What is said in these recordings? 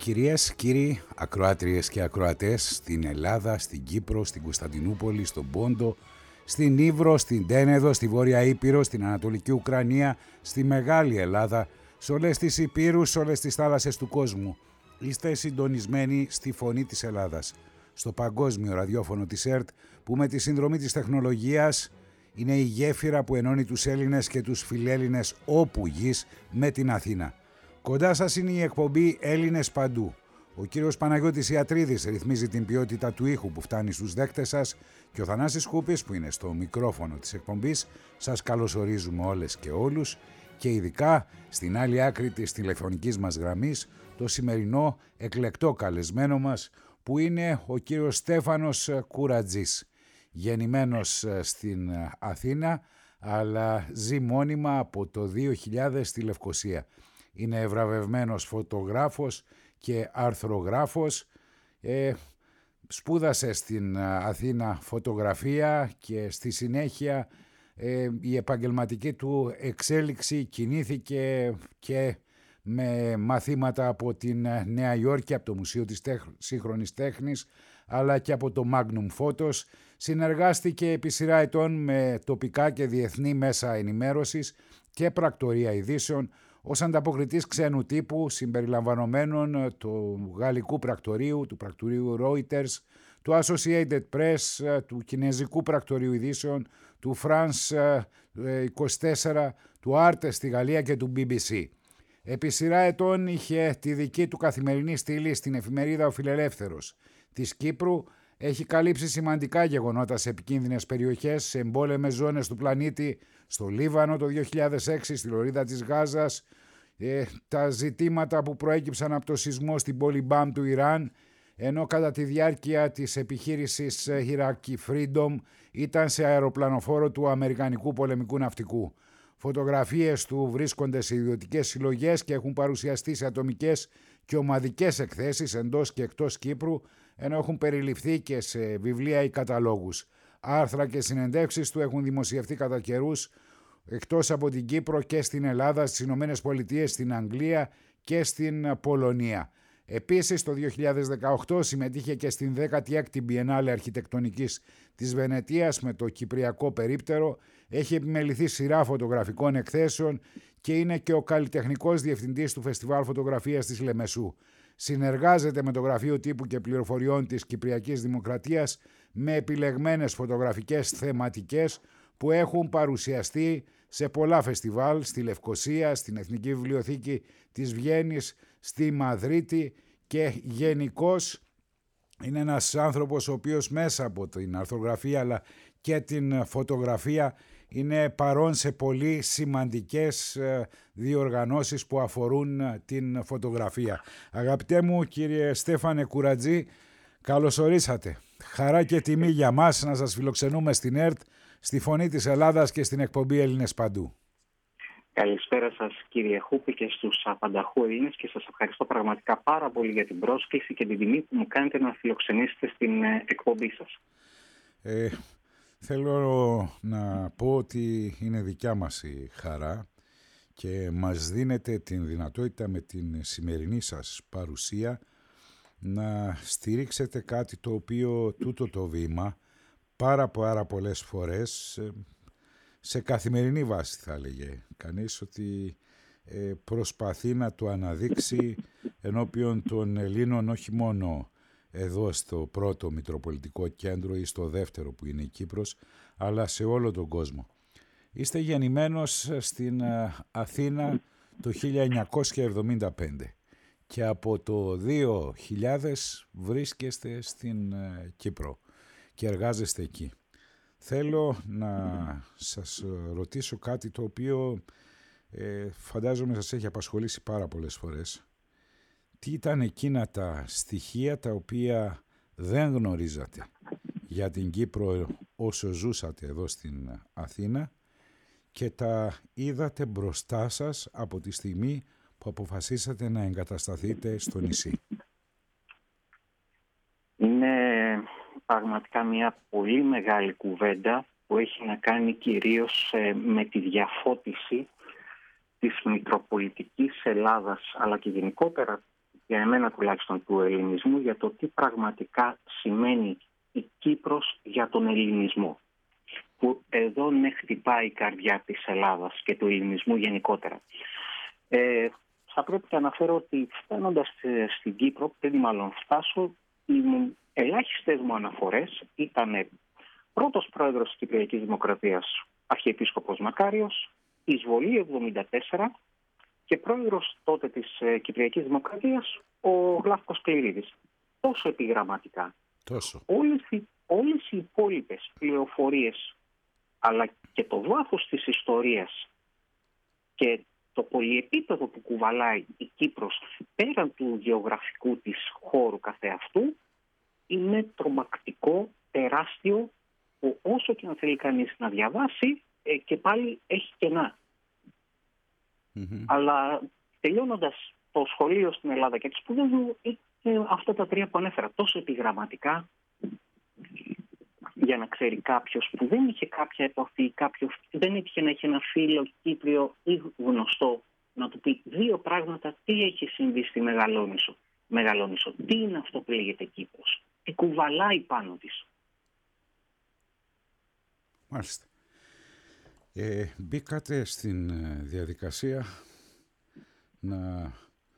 Κυρίες, κύριοι, ακροάτριες και ακροατές στην Ελλάδα, στην Κύπρο, στην Κωνσταντινούπολη, στον Πόντο, στην Ύβρο, στην Τένεδο, στη Βόρεια Ήπειρο, στην Ανατολική Ουκρανία, στη Μεγάλη Ελλάδα, σε όλες τις Υπήρους, σε όλες τις θάλασσες του κόσμου. Είστε συντονισμένοι στη Φωνή της Ελλάδας, στο παγκόσμιο ραδιόφωνο της ΕΡΤ, που με τη συνδρομή της τεχνολογίας είναι η γέφυρα που ενώνει τους Έλληνες και τους φιλέλληνες όπου γης με την Αθήνα. Κοντά σας είναι η εκπομπή Έλληνες Παντού. Ο κύριος Παναγιώτης Ιατρίδης ρυθμίζει την ποιότητα του ήχου που φτάνει στους δέκτες σας και ο Θανάσης Κούπης που είναι στο μικρόφωνο της εκπομπής. Σας καλωσορίζουμε όλες και όλους και ειδικά στην άλλη άκρη της τηλεφωνικής μας γραμμής το σημερινό εκλεκτό καλεσμένο μας που είναι ο κύριος Στέφανος Κουρατζής, γεννημένος στην Αθήνα αλλά ζει μόνιμα από το 2000 στη Λευκοσία. Είναι ευραβευμένος φωτογράφος και αρθρογράφος. Σπούδασε στην Αθήνα φωτογραφία και στη συνέχεια η επαγγελματική του εξέλιξη κινήθηκε και με μαθήματα από την Νέα Υόρκη, από το Μουσείο της Σύγχρονης Τέχνης, αλλά και από το Magnum Photos. Συνεργάστηκε επί σειρά ετών με τοπικά και διεθνή μέσα ενημέρωσης και πρακτορία ειδήσεων, ως ανταποκριτής ξένου τύπου συμπεριλαμβανομένων του γαλλικού πρακτορείου, του πρακτορείου Reuters, του Associated Press, του κινέζικου πρακτορείου ειδήσεων, του France 24, του Arte στη Γαλλία και του BBC. Επί σειρά ετών είχε τη δική του καθημερινή στήλη στην εφημερίδα Ο Φιλελεύθερος της Κύπρου. Έχει καλύψει σημαντικά γεγονότα σε επικίνδυνες περιοχές, σε εμπόλεμες ζώνες του πλανήτη, στο Λίβανο το 2006, στη Λωρίδα της Γάζας, τα ζητήματα που προέκυψαν από το σεισμό στην πόλη Μπαμ του Ιράν, ενώ κατά τη διάρκεια της επιχείρησης Iraqi Freedom ήταν σε αεροπλανοφόρο του Αμερικανικού πολεμικού ναυτικού. Φωτογραφίες του βρίσκονται σε ιδιωτικές συλλογές και έχουν παρουσιαστεί σε ατομικές και ομαδικές εκθέσεις εντός και εκτός Κύπρου, ενώ έχουν περιληφθεί και σε βιβλία ή καταλόγους. Άρθρα και συνεντεύξεις του έχουν δημοσιευτεί κατά καιρούς εκτός από την Κύπρο και στην Ελλάδα, στις Ηνωμένες Πολιτείες, στην Αγγλία και στην Πολωνία. Επίσης το 2018 συμμετείχε και στην 16η Biennale Αρχιτεκτονικής της Βενετίας με το Κυπριακό Περίπτερο, έχει επιμεληθεί σειρά φωτογραφικών εκθέσεων και είναι και ο καλλιτεχνικός διευθυντής του Φεστιβάλ Φωτογραφίας της Λεμεσού. Συνεργάζεται με το Γραφείο Τύπου και Πληροφοριών της Κυπριακής Δημοκρατίας με επιλεγμένες φωτογραφικές θεματικές που έχουν παρουσιαστεί σε πολλά φεστιβάλ, στη Λευκοσία, στην Εθνική Βιβλιοθήκη της Βιέννης, στη Μαδρίτη και γενικώς είναι ένας άνθρωπος ο οποίος μέσα από την αρθρογραφία αλλά και την φωτογραφία είναι παρόν σε πολύ σημαντικές διοργανώσεις που αφορούν την φωτογραφία. Αγαπητέ μου κύριε Στέφανε Κουρατζή, καλώς ορίσατε. Χαρά και τιμή για μας να σας φιλοξενούμε στην ΕΡΤ, στη Φωνή της Ελλάδας και στην εκπομπή Έλληνες Παντού. Καλησπέρα σας κύριε Χούπη και στους απανταχού Έλληνες και σας ευχαριστώ πραγματικά πάρα πολύ για την πρόσκληση και την τιμή που μου κάνετε να φιλοξενήσετε στην εκπομπή σας. Θέλω να πω ότι είναι δικιά μας η χαρά και μας δίνετε την δυνατότητα με την σημερινή σας παρουσία να στηρίξετε κάτι το οποίο τούτο το βήμα πάρα πολλές φορές σε καθημερινή βάση θα έλεγε κανείς ότι προσπαθεί να το αναδείξει ενώπιον των Ελλήνων, όχι μόνο εδώ στο πρώτο Μητροπολιτικό Κέντρο ή στο δεύτερο που είναι η Κύπρος, αλλά σε όλο τον κόσμο. Είστε γεννημένος στην Αθήνα το 1975 και από το 2000 βρίσκεστε στην Κύπρο και εργάζεστε εκεί. Θέλω να σας ρωτήσω κάτι το οποίο φαντάζομαι σας έχει απασχολήσει πάρα πολλές φορές. Τι ήταν εκείνα τα στοιχεία τα οποία δεν γνωρίζατε για την Κύπρο όσο ζούσατε εδώ στην Αθήνα και τα είδατε μπροστά σας από τη στιγμή που αποφασίσατε να εγκατασταθείτε στο νησί? Είναι πραγματικά μια πολύ μεγάλη κουβέντα που έχει να κάνει κυρίως με τη διαφώτιση της Μητροπολιτικής Ελλάδας αλλά και γενικότερα για εμένα τουλάχιστον, του ελληνισμού, για το τι πραγματικά σημαίνει η Κύπρος για τον ελληνισμό. Που εδώ ναι χτυπάει η καρδιά της Ελλάδας και του ελληνισμού γενικότερα. Θα πρέπει να αναφέρω ότι φτάνοντας στην Κύπρο, πριν μάλλον φτάσω, οι ελάχιστες μου αναφορές ήταν πρώτος πρόεδρος της Κυπριακής Δημοκρατίας, Αρχιεπίσκοπος Μακάριος, εισβολή 1974 και πρόεδρος τότε της Κυπριακής Δημοκρατίας, ο Γλάφκος Κληρίδης. Τόσο επιγραμματικά. Τόσο. Όλες οι υπόλοιπες πληροφορίες, αλλά και το βάθος της ιστορίας και το πολυεπίπεδο που κουβαλάει η Κύπρος πέραν του γεωγραφικού της χώρου καθεαυτού, είναι τρομακτικό, τεράστιο, που όσο και να θέλει κανείς να διαβάσει, και πάλι έχει κενά. Αλλά τελειώνοντας το σχολείο στην Ελλάδα και τις σπουδές μου, αυτά τα τρία που ανέφερα, τόσο επιγραμματικά, για να ξέρει κάποιος που δεν είχε κάποια επαφή, κάποιος δεν έτυχε να έχει ένα φίλο Κύπριο ή γνωστό, να του πει δύο πράγματα, τι έχει συμβεί στη Μεγαλόνισσο, τι είναι αυτό που λέγεται Κύπρος, τι κουβαλάει πάνω της. Μάλιστα. Μπήκατε στην διαδικασία να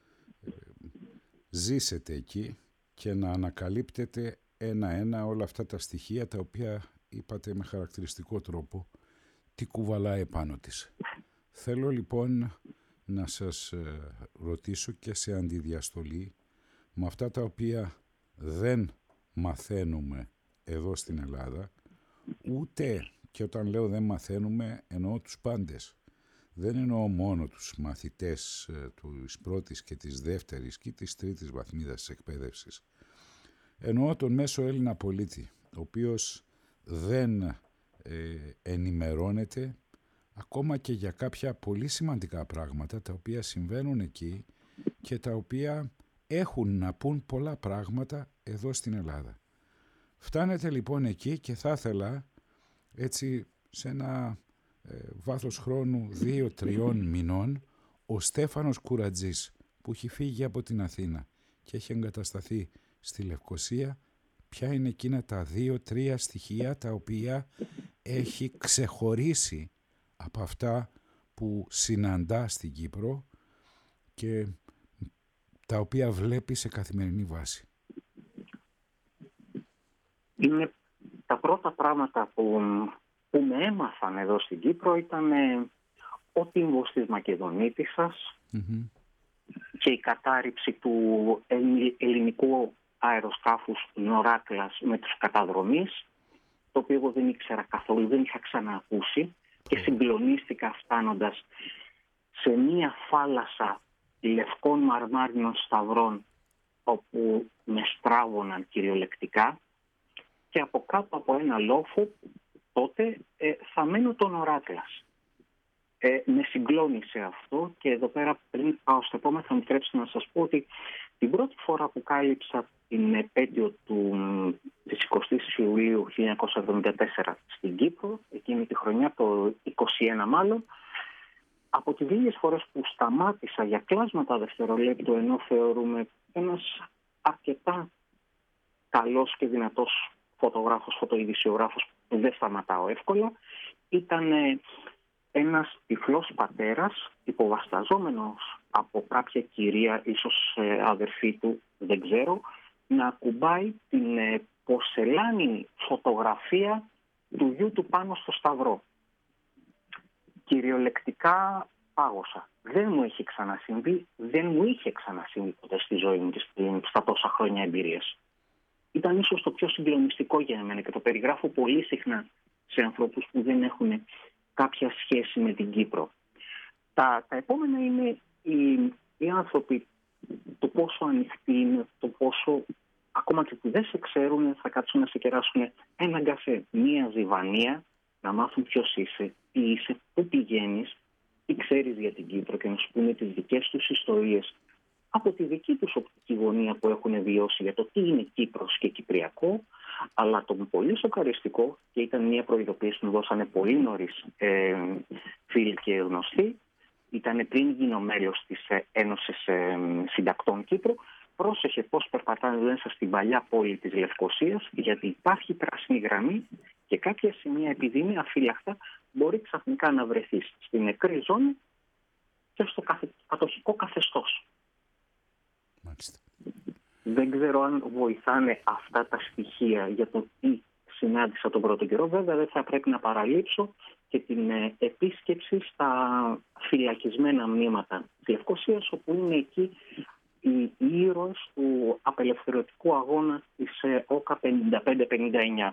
ζήσετε εκεί και να ανακαλύπτετε ένα-ένα όλα αυτά τα στοιχεία τα οποία είπατε με χαρακτηριστικό τρόπο τι κουβαλάει επάνω της. Θέλω λοιπόν να σας ρωτήσω και σε αντιδιαστολή με αυτά τα οποία δεν μαθαίνουμε εδώ στην Ελλάδα, ούτε, και όταν λέω δεν μαθαίνουμε εννοώ τους πάντες. Δεν εννοώ μόνο τους μαθητές της πρώτης και της δεύτερης και της τρίτης βαθμίδας της εκπαίδευσης. Εννοώ τον μέσο Έλληνα πολίτη, ο οποίος δεν ενημερώνεται ακόμα και για κάποια πολύ σημαντικά πράγματα τα οποία συμβαίνουν εκεί και τα οποία έχουν να πούν πολλά πράγματα εδώ στην Ελλάδα. Φτάνετε λοιπόν εκεί και θα ήθελα έτσι σε ένα βάθος χρόνου 2-3 μηνών ο Στέφανος Κουρατζής που έχει φύγει από την Αθήνα και έχει εγκατασταθεί στη Λευκοσία, ποια είναι εκείνα τα 2-3 στοιχεία τα οποία έχει ξεχωρίσει από αυτά που συναντά στην Κύπρο και τα οποία βλέπει σε καθημερινή βάση. Είναι τα πρώτα πράγματα που με έμαθαν εδώ στην Κύπρο ήταν ο τύμβος της Μακεδονίτισσας και η κατάρριψη του ελληνικού αεροσκάφους Νοράκλας με τους καταδρομείς, το οποίο εγώ δεν ήξερα καθόλου, δεν είχα ξαναακούσει και συγκλονίστηκα φτάνοντας σε μία θάλασσα λευκών μαρμάρινων σταυρών όπου με στράβωναν κυριολεκτικά και από κάτω από ένα λόφο τότε θα μένω τον Οράκλας. Με συγκλώνησε αυτό και εδώ πέρα πριν πάω στο επόμενο θα μου τρέψει να σας πω ότι την πρώτη φορά που κάλυψα την επέτειο της 20ης Ιουλίου 1974 στην Κύπρο, εκείνη τη χρονιά, το 21 μάλλον, από τις λίγες φορές που σταμάτησα για κλάσματα δευτερολέπτου, ενώ θεωρούμε ένας αρκετά καλός και δυνατός φωτογράφος, φωτοειδησιογράφος που δεν σταματάω εύκολα, ήταν ένας τυφλός πατέρας υποβασταζόμενος από κάποια κυρία, ίσως αδερφή του, δεν ξέρω, να ακουμπάει την πορσελάνη φωτογραφία του γιου του πάνω στο σταυρό. Κυριολεκτικά πάγωσα. Δεν μου είχε ξανασυμβεί ποτέ στη ζωή μου στα τόσα χρόνια εμπειρίας. Ήταν ίσως το πιο συγκλονιστικό για εμένα και το περιγράφω πολύ συχνά σε ανθρώπους που δεν έχουν κάποια σχέση με την Κύπρο. Τα επόμενα είναι οι άνθρωποι, το πόσο ανοιχτοί είναι, το πόσο ακόμα και που δεν σε ξέρουν θα κάτσουν να σε κεράσουν έναν καφέ, μία ζιβανία, να μάθουν ποιος είσαι, τι είσαι, πού πηγαίνεις, τι ξέρεις για την Κύπρο και να σου πούνε τις δικές τους ιστορίες από τη δική τους οπτική γωνία που έχουν βιώσει για το τι είναι Κύπρος και Κυπριακό, αλλά το πολύ σοκαριστικό, και ήταν μια προειδοποίηση που μου δώσανε πολύ νωρίς φίλοι και γνωστοί, ήταν πριν γίνω μέλος της Ένωσης Συντακτών Κύπρου, πρόσεχε πώς περπατάνε μέσα στην παλιά πόλη της Λευκωσίας, γιατί υπάρχει πράσινη γραμμή και κάποια σημεία, επειδή είναι αφύλακτα, μπορεί ξαφνικά να βρεθείς στην νεκρή ζώνη και στο κατοχικό καθεστώς. Μάλιστα. Δεν ξέρω αν βοηθάνε αυτά τα στοιχεία για το τι συνάντησα τον πρώτο καιρό. Βέβαια δεν θα πρέπει να παραλείψω και την επίσκεψη στα φυλακισμένα μνήματα της Λευκωσίας, όπου είναι εκεί οι ήρωες του απελευθερωτικού αγώνα της ΟΚΑ 55-59.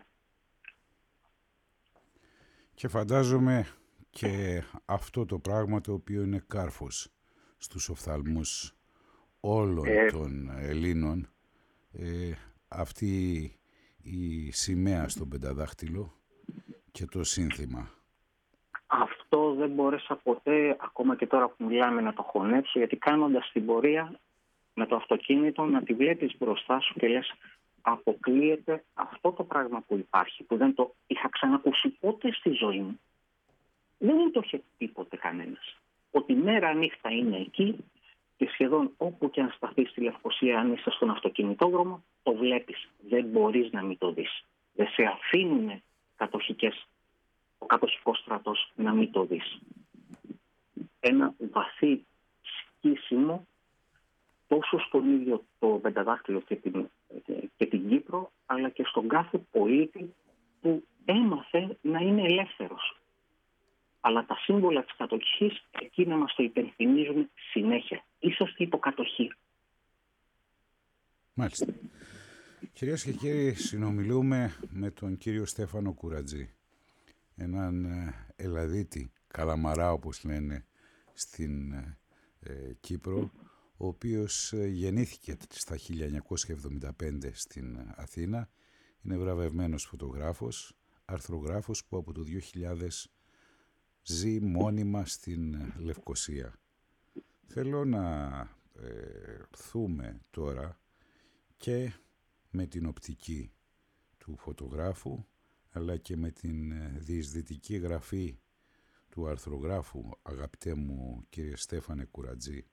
Και φαντάζομαι και αυτό το πράγμα το οποίο είναι κάρφος στους οφθαλμούς όλων των Ελλήνων, αυτή η σημαία στον πενταδάχτυλο και το σύνθημα. Αυτό δεν μπόρεσα ποτέ, ακόμα και τώρα που μιλάμε, να το χωνέψω, γιατί κάνοντας την πορεία με το αυτοκίνητο να τη βλέπεις μπροστά σου και λες, αποκλείεται αυτό το πράγμα που υπάρχει, που δεν το είχα ξανακούσει ποτέ στη ζωή μου. Δεν μου το είχε τίποτε κανένας. Ότι μέρα νύχτα είναι εκεί και σχεδόν όπου και αν σταθείς στη Λευκωσία, αν είσαι στον αυτοκινητόδρομο, το βλέπεις. Δεν μπορείς να μην το δεις. Δεν σε αφήνουν ο κατοχικός στρατός να μην το δεις. Ένα βαθύ σκίσιμο τόσο στον ίδιο το πενταδάχτυλο και την Κύπρο, αλλά και στον κάθε πολίτη που έμαθε να είναι ελεύθερος. Αλλά τα σύμβολα της κατοχής εκείνα μας το υπενθυμίζουν συνέχεια. Είσαστε υποκατοχή. Μάλιστα. Κυρίες και κύριοι, συνομιλούμε με τον κύριο Στέφανο Κουρατζή, έναν Ελλαδίτη, Καλαμαρά όπως λένε στην Κύπρο, ο οποίος γεννήθηκε στα 1975 στην Αθήνα, είναι βραβευμένος φωτογράφος, αρθρογράφος που από το 2000 ζει μόνιμα στην Λευκωσία. Θέλω να έρθουμε τώρα και με την οπτική του φωτογράφου, αλλά και με την διεισδυτική γραφή του αρθρογράφου, αγαπητέ μου κύριε Στέφανε Κουρατζή,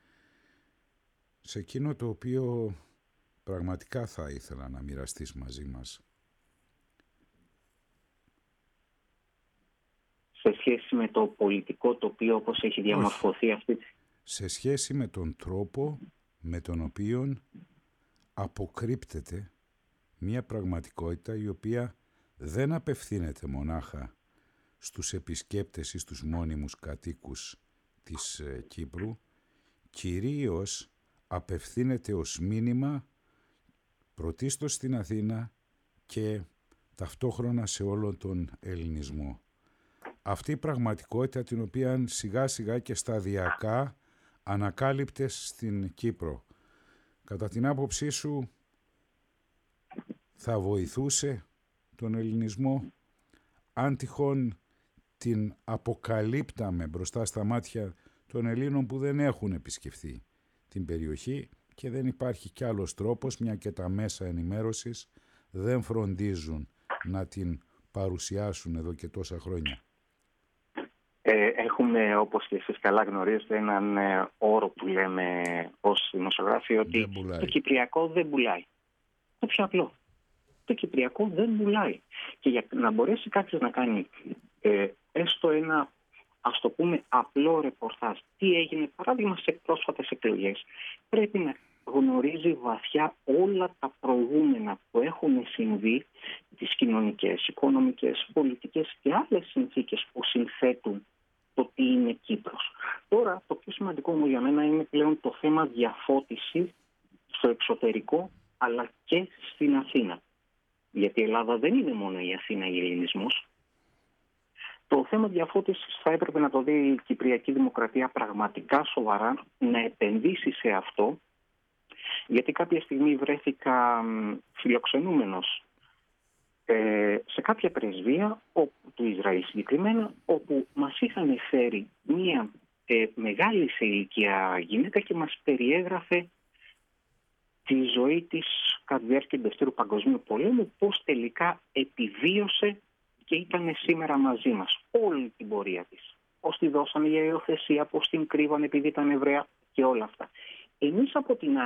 σε εκείνο το οποίο πραγματικά θα ήθελα να μοιραστείς μαζί μας. Σε σχέση με το πολιτικό τοπίο όπως έχει διαμορφωθεί αυτή τη... Σε σχέση με τον τρόπο με τον οποίο αποκρύπτεται μια πραγματικότητα η οποία δεν απευθύνεται μονάχα στους επισκέπτες ή στους μόνιμους κατοίκους της Κύπρου, κυρίως απευθύνεται ως μήνυμα πρωτίστως στην Αθήνα και ταυτόχρονα σε όλον τον ελληνισμό. Αυτή η πραγματικότητα την οποία σιγά σιγά και σταδιακά ανακάλυπτες στην Κύπρο. Κατά την άποψή σου θα βοηθούσε τον ελληνισμό αν τυχόν την αποκαλύπταμε μπροστά στα μάτια των Ελλήνων που δεν έχουν επισκεφθεί την περιοχή και δεν υπάρχει κι άλλος τρόπος, μια και τα μέσα ενημέρωσης δεν φροντίζουν να την παρουσιάσουν εδώ και τόσα χρόνια. Έχουμε, όπως και εσείς καλά γνωρίζετε, έναν όρο που λέμε ως δημοσιογράφοι, ότι το Κυπριακό δεν πουλάει. Το πιο απλό. Το Κυπριακό δεν πουλάει. Και για να μπορέσει κάποιος να κάνει έστω ένα, ας το πούμε, απλό ρεπορτάζ, τι έγινε παράδειγμα σε πρόσφατες εκλογές, πρέπει να γνωρίζει βαθιά όλα τα προηγούμενα που έχουν συμβεί, τις κοινωνικές, οικονομικές, πολιτικές και άλλες συνθήκες που συνθέτουν το τι είναι Κύπρος. Τώρα το πιο σημαντικό μου για μένα είναι πλέον το θέμα διαφώτιση στο εξωτερικό αλλά και στην Αθήνα. Γιατί η Ελλάδα δεν είναι μόνο η Αθήνα ή ελληνισμός. Το θέμα διαφώτισης θα έπρεπε να το δει η Κυπριακή Δημοκρατία πραγματικά σοβαρά, να επενδύσει σε αυτό, γιατί κάποια στιγμή βρέθηκα φιλοξενούμενος σε κάποια πρεσβεία του Ισραήλ συγκεκριμένα, όπου μας είχαν φέρει μία μεγάλη σε ηλικία γυναίκα και μας περιέγραφε τη ζωή της κατά τη διάρκεια του Δευτέρου Παγκοσμίου Πολέμου, πώς τελικά επιβίωσε και ήταν σήμερα μαζί μας όλη την πορεία της. Πώς τη δώσανε για υιοθεσία, πώς την κρύβανε επειδή ήταν Εβραία και όλα αυτά. Εμείς από την άλλη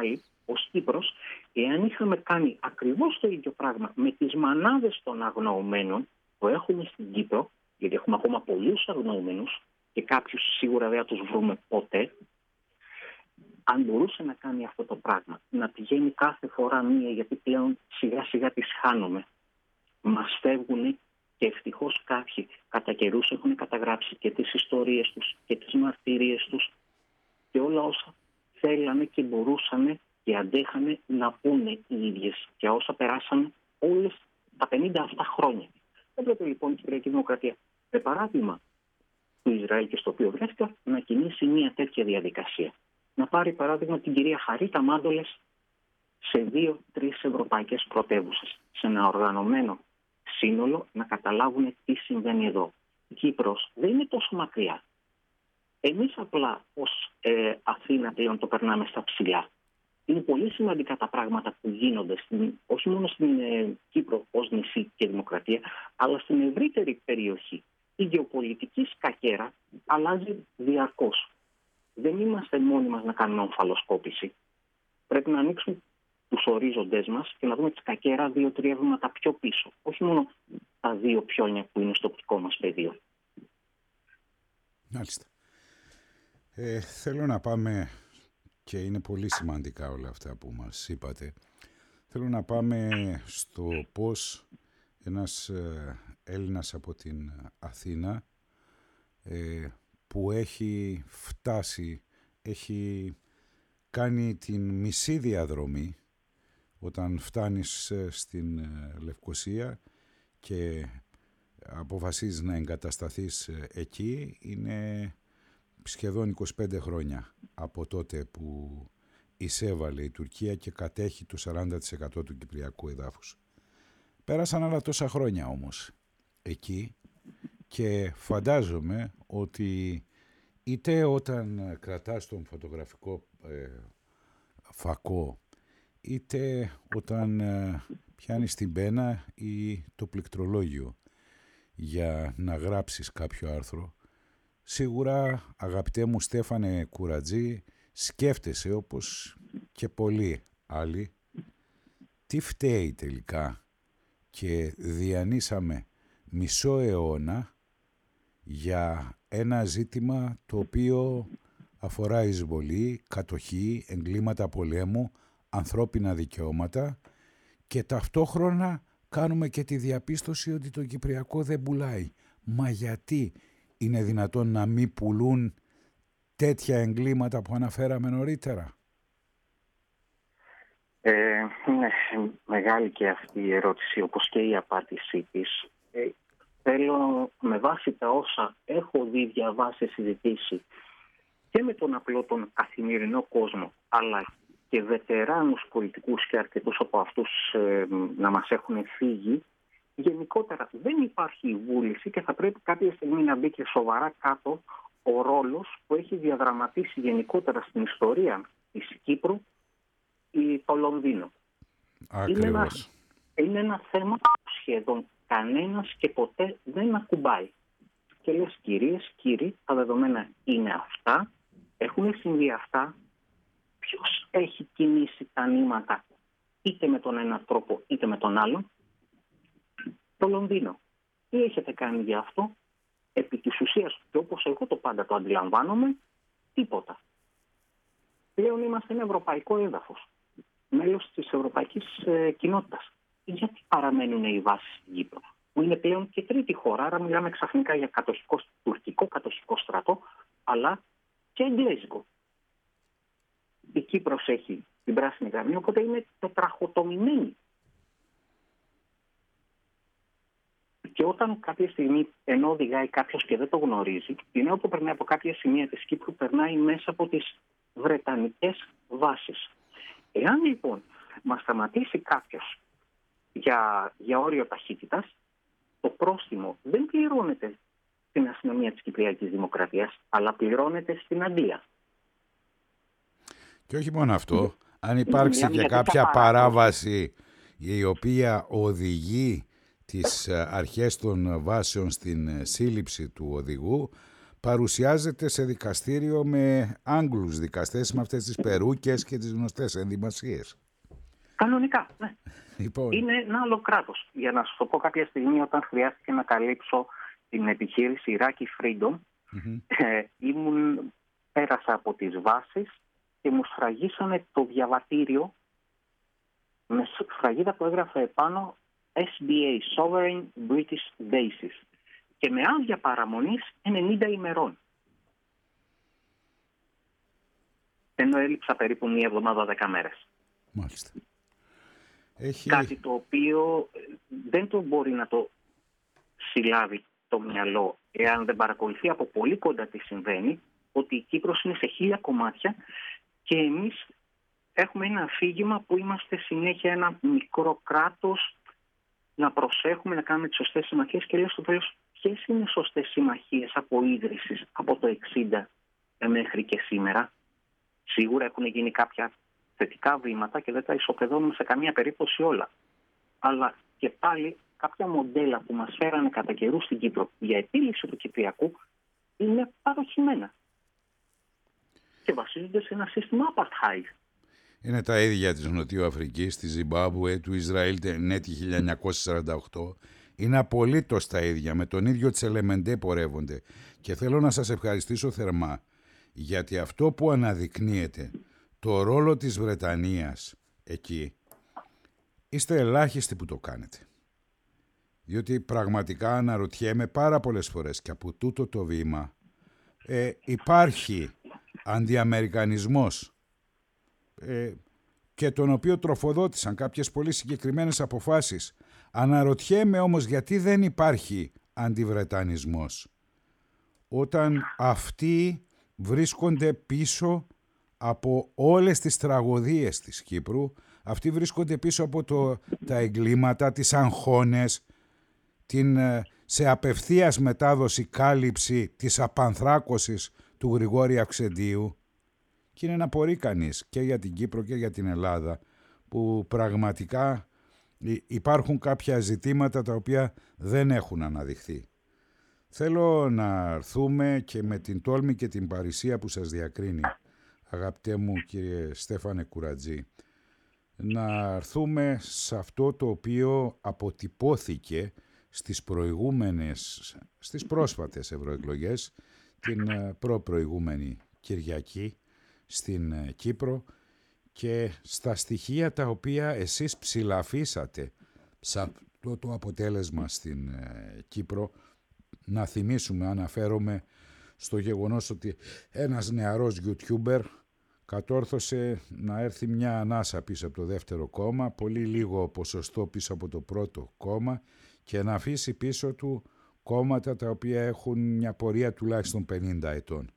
ως Κύπρος, εάν είχαμε κάνει ακριβώς το ίδιο πράγμα με τις μανάδες των αγνοωμένων που έχουμε στην Κύπρο, γιατί έχουμε ακόμα πολλούς αγνοωμένους και κάποιους σίγουρα δεν θα τους βρούμε ποτέ, αν μπορούσε να κάνει αυτό το πράγμα, να πηγαίνει κάθε φορά μία, γιατί πλέον σιγά σιγά τις χάνουμε. Μας φεύγουν και ευτυχώς κάποιοι κατά καιρούς έχουν καταγράψει και τις ιστορίες τους και τις μαρτυρίες τους και όλα όσα θέλανε και μπορούσαν και αντέχανε να πούνε οι ίδιες και όσα περάσανε όλες τα 50 αυτά χρόνια. Έπρεπε λοιπόν η Κυπριακή Δημοκρατία, με παράδειγμα του Ισραήλ και στο οποίο βρέθηκα, να κινήσει μια τέτοια διαδικασία. Να πάρει παράδειγμα την κυρία Χαρίτα Μάντολες σε 2-3 ευρωπαϊκές πρωτεύουσες, σε ένα οργανωμένο σύνολο, να καταλάβουν τι συμβαίνει εδώ. Η Κύπρος δεν είναι τόσο μακριά. Εμείς απλά ως Αθήνα πλέον το περνάμε στα ψηλά. Είναι πολύ σημαντικά τα πράγματα που γίνονται, όχι μόνο στην Κύπρο ως νησί και δημοκρατία, αλλά στην ευρύτερη περιοχή. Η γεωπολιτική σκακέρα αλλάζει διαρκώς. Δεν είμαστε μόνοι μας να κάνουμε ομφαλοσκόπηση. Πρέπει να ανοίξουμε τους ορίζοντές μας και να δούμε τη σκακέρα 2-3 βήματα πιο πίσω. Όχι μόνο τα 2 πιόνια που είναι στο οπτικό μας πεδίο. Μάλιστα. Θέλω να πάμε, και είναι πολύ σημαντικά όλα αυτά που μας είπατε, θέλω να πάμε στο πώς ένας Έλληνας από την Αθήνα που έχει φτάσει, έχει κάνει την μισή διαδρομή όταν φτάνεις στην Λευκοσία και αποφασίζεις να εγκατασταθείς εκεί, είναι σχεδόν 25 χρόνια από τότε που εισέβαλε η Τουρκία και κατέχει το 40% του κυπριακού εδάφους. Πέρασαν άλλα τόσα χρόνια όμως εκεί και φαντάζομαι ότι είτε όταν κρατάς τον φωτογραφικό φακό, είτε όταν πιάνεις την πένα ή το πληκτρολόγιο για να γράψεις κάποιο άρθρο, σίγουρα, αγαπητέ μου Στέφανε Κουρατζή, σκέφτεσαι όπως και πολλοί άλλοι τι φταίει τελικά και διανύσαμε μισό αιώνα για ένα ζήτημα το οποίο αφορά εισβολή, κατοχή, εγκλήματα πολέμου, ανθρώπινα δικαιώματα και ταυτόχρονα κάνουμε και τη διαπίστωση ότι το Κυπριακό δεν πουλάει. Μα γιατί είναι δυνατόν να μην πουλούν τέτοια εγκλήματα που αναφέραμε νωρίτερα? Είναι μεγάλη και αυτή η ερώτηση, όπως και η απάντησή της. Θέλω με βάση τα όσα έχω δει, διαβάσει, συζητήσει και με τον απλό τον καθημερινό κόσμο, αλλά και βετεράνους πολιτικούς και αρκετούς από αυτούς να μας έχουν φύγει, γενικότερα δεν υπάρχει βούληση και θα πρέπει κάποια στιγμή να μπει και σοβαρά κάτω ο ρόλος που έχει διαδραματίσει γενικότερα στην ιστορία της Κύπρου το Λονδίνο. Είναι ένα θέμα που σχεδόν κανένας και ποτέ δεν ακουμπάει. Και λες, κυρίες, κύριοι, τα δεδομένα είναι αυτά, έχουν συμβεί αυτά. Ποιος έχει κινήσει τα νήματα είτε με τον ένα τρόπο είτε με τον άλλο? Το Λονδίνο. Τι έχετε κάνει για αυτό? Επί της ουσίας, και όπως εγώ το πάντα το αντιλαμβάνομαι, τίποτα. Πλέον είμαστε ένα ευρωπαϊκό έδαφος, μέλος της ευρωπαϊκής κοινότητας. Γιατί παραμένουν οι βάσεις στην Κύπρο, που είναι πλέον και τρίτη χώρα, άρα μιλάμε ξαφνικά για τουρκικό κατοχικό στρατό, αλλά και εγγλέζικο. Η Κύπρος έχει την πράσινη γραμμή, οπότε είναι τετραχοτομημένη. Και όταν κάποια στιγμή, ενώ οδηγάει κάποιος και δεν το γνωρίζει, η νέο που περνάει από κάποια σημεία της Κύπρου περνάει μέσα από τις βρετανικές βάσεις. Εάν λοιπόν μας σταματήσει κάποιος για όριο ταχύτητας, το πρόστιμο δεν πληρώνεται στην αστυνομία της Κυπριακής Δημοκρατίας, αλλά πληρώνεται στην Αγγλία. Και όχι μόνο αυτό, αν υπάρξει και κάποια παράβαση η οποία οδηγεί τις αρχές των βάσεων στην σύλληψη του οδηγού, παρουσιάζεται σε δικαστήριο με Άγγλους δικαστές, με αυτές τις περούκες και τις γνωστές ενδυμασίες. Κανονικά, ναι. Λοιπόν. Είναι ένα άλλο κράτος. Για να σας το πω, κάποια στιγμή όταν χρειάστηκε να καλύψω την επιχείρηση Iraqi Freedom, πέρασα από τις βάσεις και μου σφραγίσανε το διαβατήριο με σφραγίδα που έγραφε επάνω SBA, Sovereign British Bases, και με άδεια παραμονής 90 ημερών. Ενώ έλειψα περίπου μία εβδομάδα, 10 μέρες. Μάλιστα. Κάτι το οποίο δεν το μπορεί να το συλλάβει το μυαλό, εάν δεν παρακολουθεί από πολύ κοντά τι συμβαίνει, ότι η Κύπρος είναι σε 1000 κομμάτια και εμείς έχουμε ένα αφήγημα που είμαστε συνέχεια ένα μικρό κράτος, να προσέχουμε, να κάνουμε τις σωστές συμμαχίες, και λέω στο τέλος, ποιες είναι οι σωστές συμμαχίες από ίδρυσης από το 60 μέχρι και σήμερα? Σίγουρα έχουν γίνει κάποια θετικά βήματα και δεν τα ισοπεδώνουμε σε καμία περίπτωση όλα. Αλλά και πάλι κάποια μοντέλα που μας φέρανε κατά καιρού στην Κύπρο για επίλυση του Κυπριακού είναι παροχημένα και βασίζονται σε ένα σύστημα apartheid. Είναι τα ίδια της Νοτιού Αφρικής, της Ζιμπάμπουε, του Ισραήλ νέτη 1948. Είναι απολύτως τα ίδια, με τον ίδιο Τσελεμεντέ πορεύονται. Και θέλω να σας ευχαριστήσω θερμά, γιατί αυτό που αναδεικνύεται, το ρόλο της Βρετανίας εκεί, είστε ελάχιστοι που το κάνετε. Διότι πραγματικά αναρωτιέμαι πάρα πολλές φορές, και από τούτο το βήμα υπάρχει αντιαμερικανισμός, και τον οποίο τροφοδότησαν κάποιες πολύ συγκεκριμένες αποφάσεις. Αναρωτιέμαι όμως γιατί δεν υπάρχει αντιβρετανισμός, όταν αυτοί βρίσκονται πίσω από όλες τις τραγωδίες της Κύπρου, αυτοί βρίσκονται πίσω από τα εγκλήματα, τις αγχώνες, σε απευθείας μετάδοση κάλυψη της απανθράκωσης του Γρηγόρη Αυξεντίου. Και είναι να απορεί κανείς και για την Κύπρο και για την Ελλάδα, που πραγματικά υπάρχουν κάποια ζητήματα τα οποία δεν έχουν αναδειχθεί. Θέλω να έρθουμε και με την τόλμη και την παρησία που σας διακρίνει, αγαπητέ μου κύριε Στέφανε Κουρατζή, να έρθουμε σε αυτό το οποίο αποτυπώθηκε στις πρόσφατες ευρωεκλογές, την προπροηγούμενη Κυριακή στην Κύπρο, και στα στοιχεία τα οποία εσείς ψηλαφίσατε σε αυτό το αποτέλεσμα στην Κύπρο. Να θυμίσουμε, αναφέρομαι στο γεγονός ότι ένας νεαρός YouTuber κατόρθωσε να έρθει μια ανάσα πίσω από το δεύτερο κόμμα, πολύ λίγο ποσοστό πίσω από το πρώτο κόμμα, και να αφήσει πίσω του κόμματα τα οποία έχουν μια πορεία τουλάχιστον 50 ετών.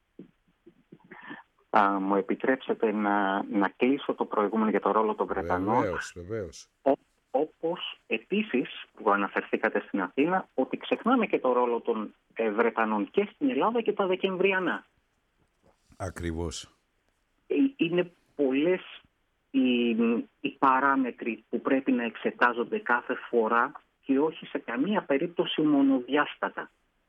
Μου επιτρέψετε να κλείσω το προηγούμενο για το ρόλο των Βρετανών. Βεβαίως. Όπως επίσης που αναφερθήκατε στην Αθήνα, ότι ξεχνάμε και το ρόλο των Βρετανών και στην Ελλάδα και τα Δεκεμβριανά. Ακριβώς. Είναι πολλές οι παράμετροι που πρέπει να εξετάζονται κάθε φορά και όχι σε καμία περίπτωση μονοδιάστατα.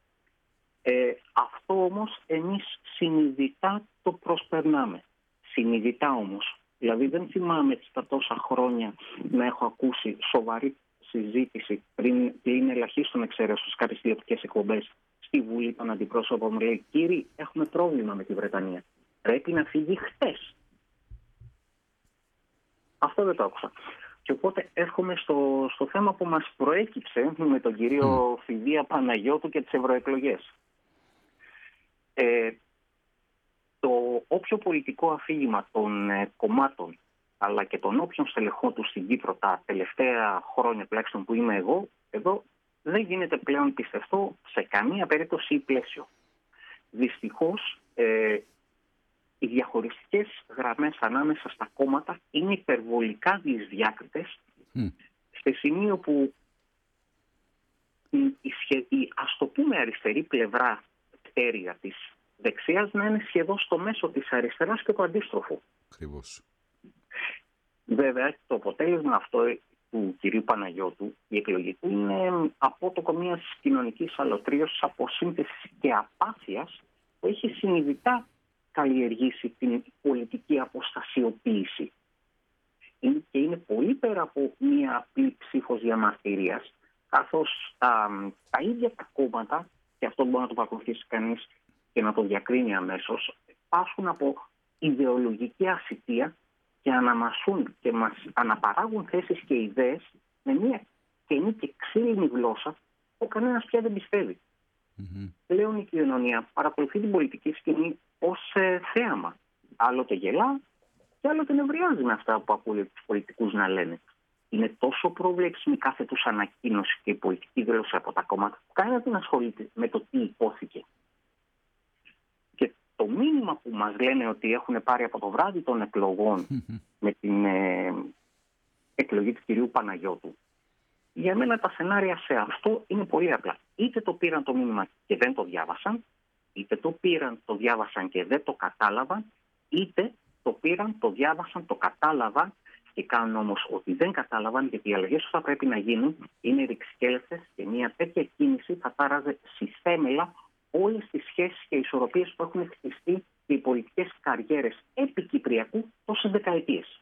Αυτό όμως εμείς συνειδητά το προσπερνάμε. Συνειδητά όμως. Δηλαδή δεν θυμάμαι στα τόσα χρόνια να έχω ακούσει σοβαρή συζήτηση πριν ελαχίστων εξαίρεσεων στις κάποιες τηλεοπτικές εκπομπές στη Βουλή των Αντιπρόσωπων μου λέει: κύριοι, έχουμε πρόβλημα με τη Βρετανία. Πρέπει να φύγει χτες. Αυτό δεν το άκουσα. Και οπότε έρχομαι στο θέμα που μας προέκυψε με τον κύριο Φιδία Παναγιώτου και τις ευρωεκλογές. Το όποιο πολιτικό αφήγημα των κομμάτων αλλά και των όποιων στελεχών του στην Κύπρο τα τελευταία χρόνια τουλάχιστον που είμαι εγώ εδώ, δεν γίνεται πλέον πιστευτό σε καμία περίπτωση ή πλαίσιο. Δυστυχώς οι διαχωριστικές γραμμές ανάμεσα στα κόμματα είναι υπερβολικά δυσδιάκριτες σε σημείο που η ας το πούμε αριστερή πλευρά πτέρυγα της δεξιάς να είναι σχεδόν στο μέσο της αριστεράς και το αντίστροφο. Ακριβώς. Βέβαια το αποτέλεσμα αυτό του κυρίου Παναγιώτου, η εκλογή του, είναι απότοκο μιας κοινωνικής αλωτρίωσης, αποσύνθεσης και απάθειας που έχει συνειδητά καλλιεργήσει την πολιτική αποστασιοποίηση. Και είναι πολύ πέρα από μια απλή ψήφος διαμαρτυρίας, καθώς τα ίδια τα κόμματα, και αυτό μπορεί να το παρακολουθήσει κανείς και να το διακρίνει αμέσως, πάσχουν από ιδεολογική ασιτεία και αναμασούν και μας αναπαράγουν θέσεις και ιδέες με μια καινή και ξύλινη γλώσσα που κανένας πια δεν πιστεύει. Πλέον η κοινωνία παρακολουθεί την πολιτική σκηνή ως θέαμα. Άλλοτε γελά και άλλοτε νευριάζει με αυτά που ακούει τους πολιτικούς να λένε. Είναι τόσο προβλέψιμη κάθε τους ανακοίνωση και η πολιτική γλώσσα από τα κόμματα που κανένας δεν ασχολείται με το τι υπόθηκε. Και το μήνυμα που μας λένε ότι έχουν πάρει από το βράδυ των εκλογών με την εκλογή του κυρίου Παναγιώτου, για μένα τα σενάρια σε αυτό είναι πολύ απλά. Είτε το πήραν το μήνυμα και δεν το διάβασαν, είτε το πήραν, το διάβασαν και δεν το κατάλαβαν, είτε το πήραν, το διάβασαν, το κατάλαβαν και κάνουν όμως ότι δεν κατάλαβαν, γιατί οι αλλαγές που θα πρέπει να γίνουν είναι ρηξικέλευτες και μια τέτοια κίνηση θα τάραζε στη θέμελα όλες τις σχέσεις και ισορροπίες που έχουν χτιστεί οι πολιτικές καριέρες επί Κυπριακού τόσες δεκαετίες.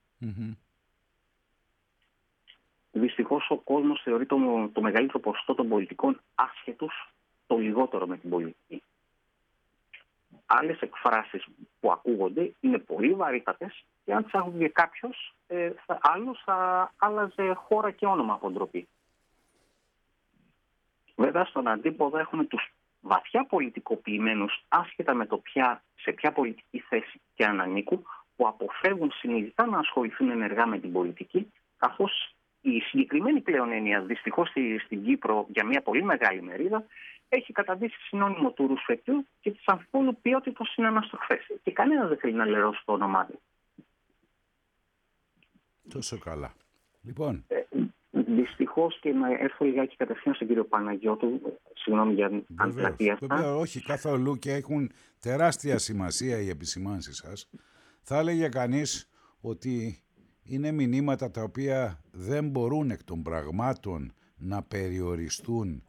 Δυστυχώς ο κόσμος θεωρεί το μεγαλύτερο ποσοστό των πολιτικών άσχετους, το λιγότερο με την πολιτική. Άλλες εκφράσεις που ακούγονται είναι πολύ βαρύτατες και αν τις άκουγε κάποιος άλλος θα άλλαζε χώρα και όνομα από ντροπή. Βέβαια στον αντίποδο έχουμε τους βαθιά πολιτικοποιημένους, άσχετα με το σε ποια πολιτική θέση και αν ανήκουν, που αποφεύγουν συνειδητά να ασχοληθούν ενεργά με την πολιτική, καθώς η συγκεκριμένη πλέον έννοια, δυστυχώς στην Κύπρο για μια πολύ μεγάλη μερίδα, έχει καταντήσει συνώνυμο του ρουσφετιού και της αμφιβόλου ποιότητας συναναστροφές. Και κανένας δεν θέλει να λερώσει το όνομά του. Τόσο καλά. Λοιπόν. Δυστυχώς, και να έρθω λιγάκι κατευθείαν στον κύριο Παναγιώτου, συγγνώμη για αν πλατείασα. Βέβαια, όχι καθόλου, και έχουν τεράστια σημασία οι επισημάνσεις σας. Θα έλεγε κανείς ότι είναι μηνύματα τα οποία δεν μπορούν εκ των πραγμάτων να περιοριστούν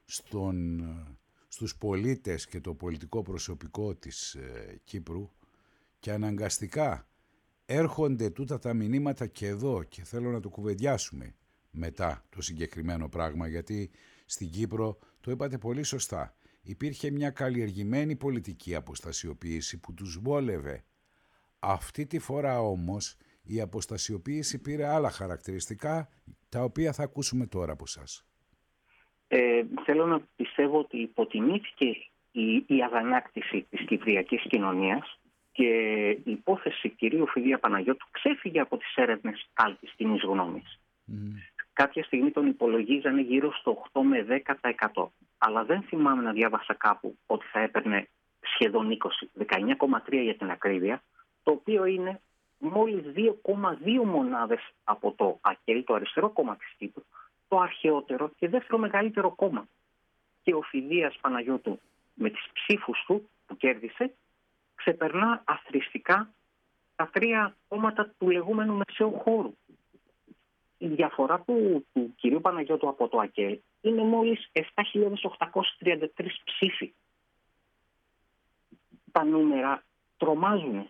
στους πολίτες και το πολιτικό προσωπικό της Κύπρου, και αναγκαστικά έρχονται τούτα τα μηνύματα και εδώ, και θέλω να το κουβεντιάσουμε μετά το συγκεκριμένο πράγμα, γιατί στην Κύπρο, το είπατε πολύ σωστά, υπήρχε μια καλλιεργημένη πολιτική αποστασιοποίηση που τους βόλευε. Αυτή τη φορά όμως η αποστασιοποίηση πήρε άλλα χαρακτηριστικά, τα οποία θα ακούσουμε τώρα από εσάς. Θέλω να πιστεύω ότι υποτιμήθηκε η αγανάκτηση της κυπριακής κοινωνίας και η υπόθεση κυρίου Φιδία Παναγιώτου ξέφυγε από τις έρευνες κάλπης κοινής γνώμης. Κάποια στιγμή τον υπολογίζανε γύρω στο 8 με 10%. Αλλά δεν θυμάμαι να διάβασα κάπου ότι θα έπαιρνε σχεδόν 20, 19,3 για την ακρίβεια, το οποίο είναι μόλις 2,2 μονάδες από το ΑΚΕΛ, το αριστερό κόμμα της Κύπρου, το αρχαιότερο και δεύτερο μεγαλύτερο κόμμα. Και ο Φιδίας Παναγιώτου με τις ψήφους του που κέρδισε ξεπερνά αθροιστικά τα τρία κόμματα του λεγόμενου μεσαίου χώρου. Η διαφορά του κυρίου Παναγιώτου από το ΑΚΕΛ είναι μόλις 7.833 ψήφοι. Τα νούμερα τρομάζουν.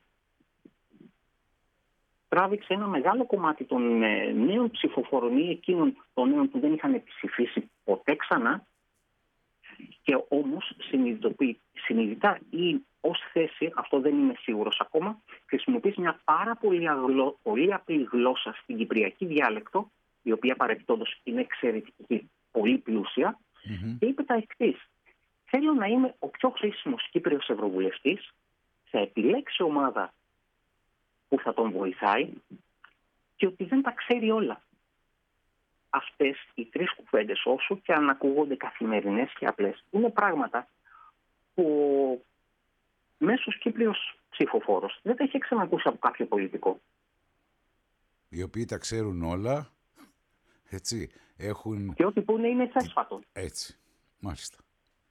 Τράβηξε ένα μεγάλο κομμάτι των νέων ψηφοφορών ή εκείνων των νέων που δεν είχαν ψηφίσει ποτέ ξανά, και όμως συνειδητά ή ως θέση, αυτό δεν είμαι σίγουρος ακόμα, χρησιμοποιήσει μια πάρα πολύ απλή γλώσσα στην κυπριακή διάλεκτο, η οποία παρεπιπτόντως είναι εξαιρετική, πολύ πλούσια, και είπε τα εξής: θέλω να είμαι ο πιο χρήσιμος Κύπριος Ευρωβουλευτής, θα επιλέξει ομάδα που θα τον βοηθάει και ότι δεν τα ξέρει όλα. Αυτές οι τρεις κουβέντες, όσο και αν ακούγονται καθημερινές και απλές, είναι πράγματα που ο μέσος Κύπριος ψηφοφόρος δεν τα έχει ξανακούσει από κάποιο πολιτικό. Οι οποίοι τα ξέρουν όλα, έτσι, έχουν... Και ό,τι πούνε είναι θέσφατο. Έτσι, μάλιστα.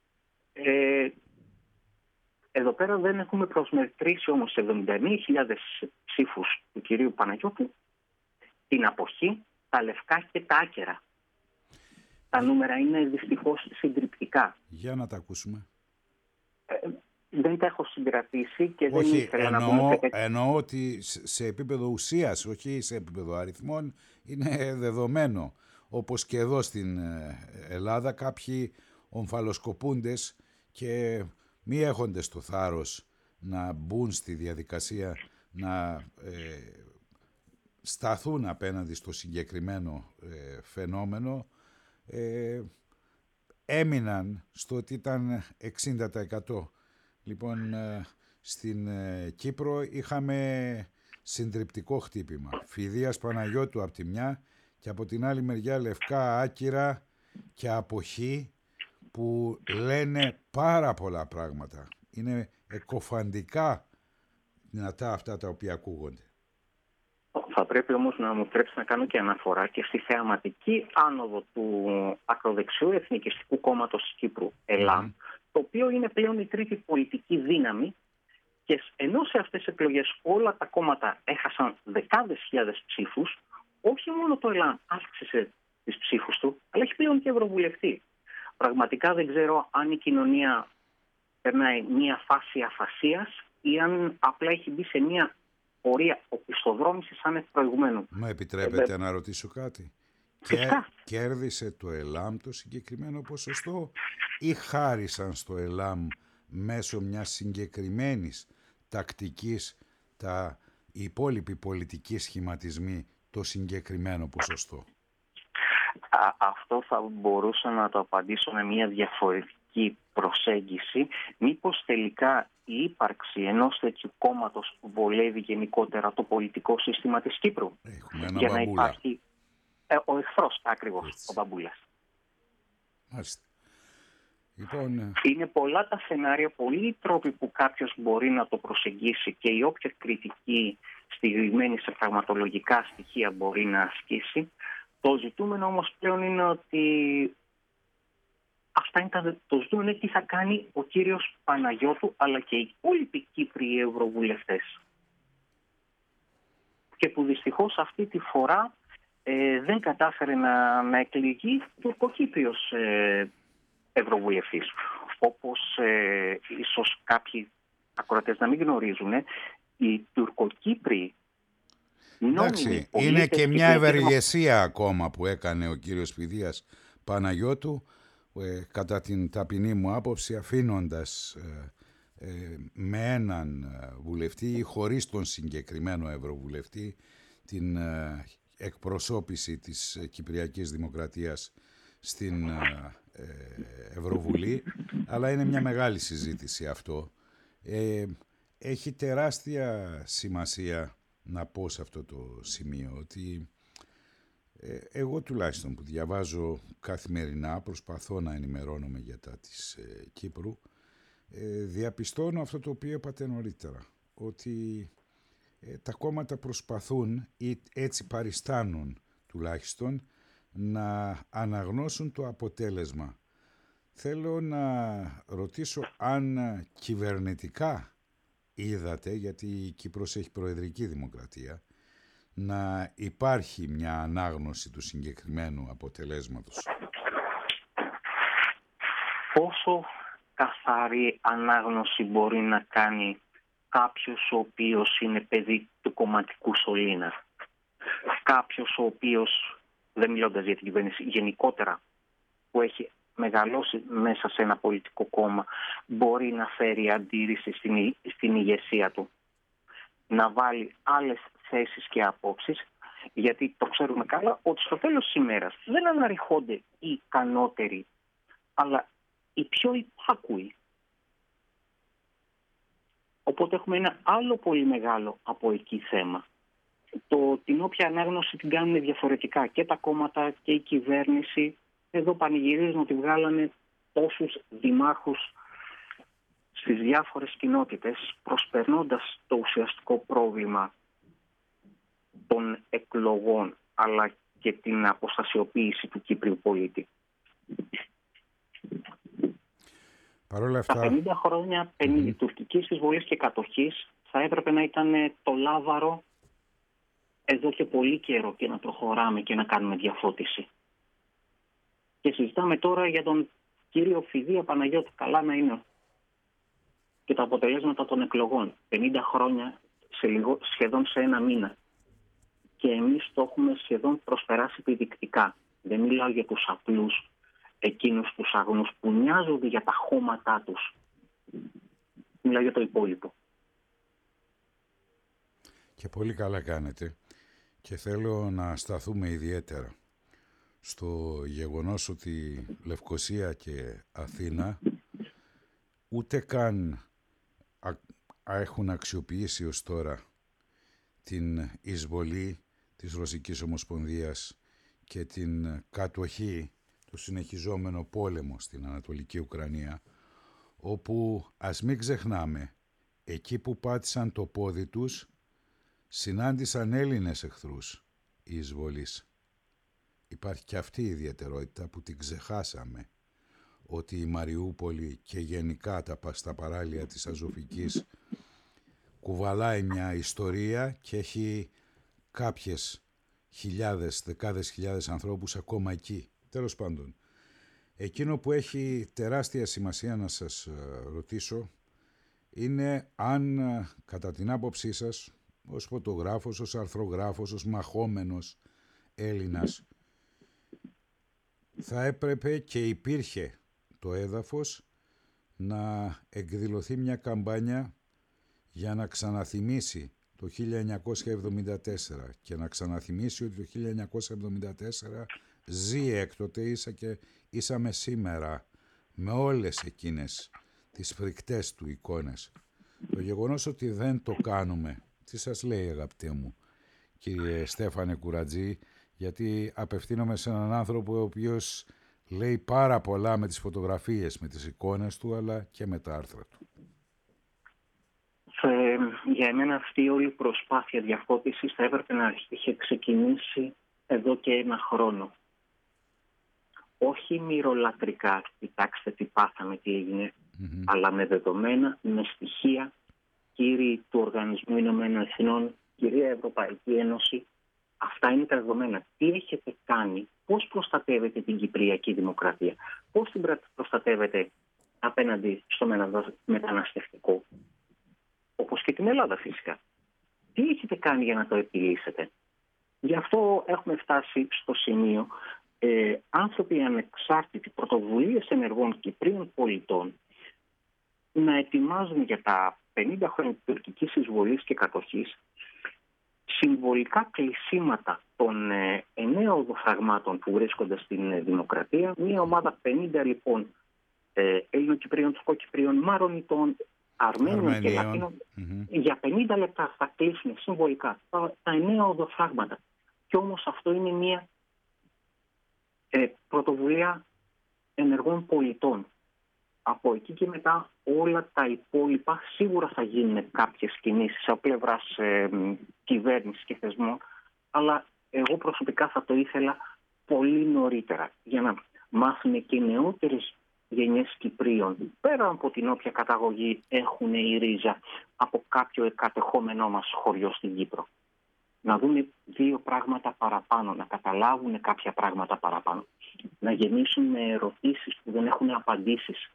Εδώ πέρα δεν έχουμε προσμετρήσει όμως 79.000 ψήφους του κυρίου Παναγιώτου, την αποχή τα λευκά και τα άκερα. Τα νούμερα είναι δυστυχώς συντριπτικά. Για να τα ακούσουμε. Δεν τα έχω συγκρατήσει και δεν Όχι, ήθελα να πούμε... εννοώ ότι σε επίπεδο ουσίας, όχι σε επίπεδο αριθμών, είναι δεδομένο. Όπως και εδώ στην Ελλάδα κάποιοι ομφαλοσκοπούντες και μη έχοντες το θάρρος να μπουν στη διαδικασία να σταθούν απέναντι στο συγκεκριμένο φαινόμενο, έμειναν στο ότι ήταν 60%. Λοιπόν, στην Κύπρο είχαμε συντριπτικό χτύπημα. Φιδείας Παναγιώτου από τη μια και από την άλλη μεριά λευκά άκυρα και αποχή που λένε πάρα πολλά πράγματα. Είναι εκοφαντικά δυνατά αυτά τα οποία ακούγονται. Θα πρέπει όμως να μου επιτρέψει να κάνω και αναφορά και στη θεαματική άνοδο του ακροδεξιού Εθνικιστικού Κόμματος της Κύπρου, ΕΛΑΜ, το οποίο είναι πλέον η τρίτη πολιτική δύναμη, και ενώ σε αυτές τις εκλογές όλα τα κόμματα έχασαν δεκάδες χιλιάδες ψήφους, όχι μόνο το ΕΛΑΜ αύξησε τις ψήφους του, αλλά έχει πλέον και ευρωβουλευτή. Πραγματικά δεν ξέρω αν η κοινωνία περνάει μια φάση αφασίας ή αν απλά έχει μπει σε μια πορεία οπισθοδρόμησης άνευ προηγουμένου. Μα επιτρέπετε να ρωτήσω κάτι? Κέρδισε το ΕΛΑΜ το συγκεκριμένο ποσοστό ή χάρισαν στο ΕΛΑΜ μέσω μιας συγκεκριμένης τακτικής οι υπόλοιποι πολιτικοί σχηματισμοί το συγκεκριμένο ποσοστό? Αυτό θα μπορούσα να το απαντήσω με μια διαφορετική προσέγγιση. Μήπως τελικά η ύπαρξη ενός τέτοιου κόμματος βολεύει γενικότερα το πολιτικό σύστημα της Κύπρου? Έχουμε ένα για μπαμπούλα. Να υπάρχει ο εχθρός ακριβώς, έτσι. Ο μπαμπούλας. Μάλιστα. Λοιπόν, είναι πολλά τα σενάρια, πολλοί οι τρόποι που κάποιος μπορεί να το προσεγγίσει και η όποια κριτική στηριγμένη σε πραγματολογικά στοιχεία μπορεί να ασκήσει. Το ζητούμενο όμως πλέον είναι ότι το ζητούμενο είναι τι θα κάνει ο κύριος Παναγιώτου αλλά και οι υπόλοιποι Κύπριοι ευρωβουλευτές. Και που δυστυχώς αυτή τη φορά δεν κατάφερε να εκλεγεί τουρκοκύπριος ευρωβουλευτής. Όπως ίσως κάποιοι ακροατές να μην γνωρίζουν, οι Τουρκοκύπριοι εντάξει, είναι και μια ευεργεσία ακόμα που έκανε ο κύριος Φιδείας Παναγιώτου, κατά την ταπεινή μου άποψη, αφήνοντας με έναν βουλευτή ή χωρίς τον συγκεκριμένο ευρωβουλευτή την εκπροσώπηση της Κυπριακής Δημοκρατίας στην Ευρωβουλή, αλλά είναι μια μεγάλη συζήτηση αυτό. Έχει τεράστια σημασία να πω σε αυτό το σημείο ότι εγώ τουλάχιστον που διαβάζω καθημερινά, προσπαθώ να ενημερώνομαι για τα της Κύπρου, διαπιστώνω αυτό το οποίο είπατε νωρίτερα, ότι τα κόμματα προσπαθούν ή έτσι παριστάνουν τουλάχιστον να αναγνώσουν το αποτέλεσμα. Θέλω να ρωτήσω αν κυβερνητικά είδατε, γιατί η Κύπρος έχει προεδρική δημοκρατία, να υπάρχει μια ανάγνωση του συγκεκριμένου αποτελέσματος? Πόσο καθαρή ανάγνωση μπορεί να κάνει κάποιος ο οποίος είναι παιδί του κομματικού σωλήνα? Κάποιος ο οποίος, δεν μιλώντας για την κυβέρνηση, γενικότερα που έχει μεγαλώσει μέσα σε ένα πολιτικό κόμμα, μπορεί να φέρει αντίρρηση στην ηγεσία του, να βάλει άλλες θέσεις και απόψεις, γιατί το ξέρουμε καλά ότι στο τέλος της ημέρας δεν αναρριχώνται οι ικανότεροι, αλλά οι πιο υπάκουοι. Οπότε έχουμε ένα άλλο πολύ μεγάλο από εκεί θέμα. Την όποια ανάγνωση την κάνουν διαφορετικά και τα κόμματα και η κυβέρνηση. Εδώ πανηγυρίζουν ότι βγάλανε τόσους δημάρχους στις διάφορες κοινότητες, προσπερνώντας το ουσιαστικό πρόβλημα των εκλογών, αλλά και την αποστασιοποίηση του Κύπριου πολίτη. Παρόλα αυτά, τα 50 χρόνια τουρκικής εισβολής και κατοχής θα έπρεπε να ήταν το λάβαρο εδώ και πολύ καιρό και να προχωράμε και να κάνουμε διαφώτιση. Και συζητάμε τώρα για τον κύριο Φιδία Παναγιώτη, καλά να είναι, και τα αποτελέσματα των εκλογών. 50 χρόνια σχεδόν σε ένα μήνα. Και εμείς το έχουμε σχεδόν προσπεράσει επιδεικτικά. Δεν μιλάω για τους απλούς, εκείνους τους αγνούς που νοιάζονται για τα χώματά τους. Μιλάω για το υπόλοιπο. Και πολύ καλά κάνετε. Και θέλω να σταθούμε ιδιαίτερα στο γεγονός ότι Λευκοσία και Αθήνα ούτε καν έχουν αξιοποιήσει ως τώρα την εισβολή της Ρωσικής Ομοσπονδίας και την κατοχή, το συνεχιζόμενο πόλεμο στην Ανατολική Ουκρανία, όπου, ας μην ξεχνάμε, εκεί που πάτησαν το πόδι τους συνάντησαν Έλληνες εχθρούς η εισβολής. Υπάρχει και αυτή η ιδιαιτερότητα που την ξεχάσαμε, ότι η Μαριούπολη και γενικά στα παράλια της Αζωφικής κουβαλάει μια ιστορία και έχει κάποιες χιλιάδες, δεκάδες χιλιάδες ανθρώπους ακόμα εκεί. Τέλος πάντων, εκείνο που έχει τεράστια σημασία να σας ρωτήσω είναι αν κατά την άποψή σας, ως φωτογράφος, ως αρθρογράφος, ως μαχόμενος Έλληνας, θα έπρεπε και υπήρχε το έδαφος να εκδηλωθεί μια καμπάνια για να ξαναθυμίσει το 1974 και να ξαναθυμίσει ότι το 1974 ζει έκτοτε ήσαμε σήμερα με όλες εκείνες τις φρικτές του εικόνες. Το γεγονός ότι δεν το κάνουμε, τι σας λέει αγαπητέ μου κύριε Στέφανε Κουρατζή, γιατί απευθύνομαι σε έναν άνθρωπο ο οποίος λέει πάρα πολλά με τις φωτογραφίες, με τις εικόνες του, αλλά και με τα άρθρα του. Για εμένα αυτή όλη η προσπάθεια διαφώτισης θα έπρεπε να είχε ξεκινήσει εδώ και ένα χρόνο. Όχι μυρολατρικά, κοιτάξτε τι πάθαμε, τι έγινε, αλλά με δεδομένα, με στοιχεία, κύριοι του Οργανισμού Ηνωμένων Εθνών, κυρία Ευρωπαϊκή Ένωση, αυτά είναι τα δεδομένα. Τι έχετε κάνει, πώς προστατεύετε την Κυπριακή Δημοκρατία, πώς την προστατεύετε απέναντι στο μεταναστευτικό, όπως και την Ελλάδα φυσικά. Τι έχετε κάνει για να το επιλύσετε. Γι' αυτό έχουμε φτάσει στο σημείο άνθρωποι ανεξάρτητοι, πρωτοβουλίες ενεργών Κυπρίων πολιτών να ετοιμάζουν για τα 50 χρόνια της τουρκικής εισβολής και κατοχής συμβολικά κλεισίματα των 9 οδοφραγμάτων που βρίσκονται στην Δημοκρατία. Μια ομάδα 50 λοιπόν Έλληνο-Κυπρίων, Τουρκοκυπρίων, Μαρονιτών, Αρμένιων και Λατίνων για 50 λεπτά θα κλείσουν συμβολικά τα 9 οδοφράγματα. Και όμως αυτό είναι μια πρωτοβουλία ενεργών πολιτών. Από εκεί και μετά όλα τα υπόλοιπα σίγουρα θα γίνουν κάποιες κινήσεις από πλευράς κυβέρνησης και θεσμών, αλλά εγώ προσωπικά θα το ήθελα πολύ νωρίτερα για να μάθουν και οι νεότερες γενιές Κυπρίων, πέρα από την όποια καταγωγή έχουν η ρίζα από κάποιο κατεχόμενό μας χωριό στην Κύπρο. Να δουν δύο πράγματα παραπάνω, να καταλάβουν κάποια πράγματα παραπάνω, να γεμίσουν με ερωτήσεις που δεν έχουν απαντήσεις.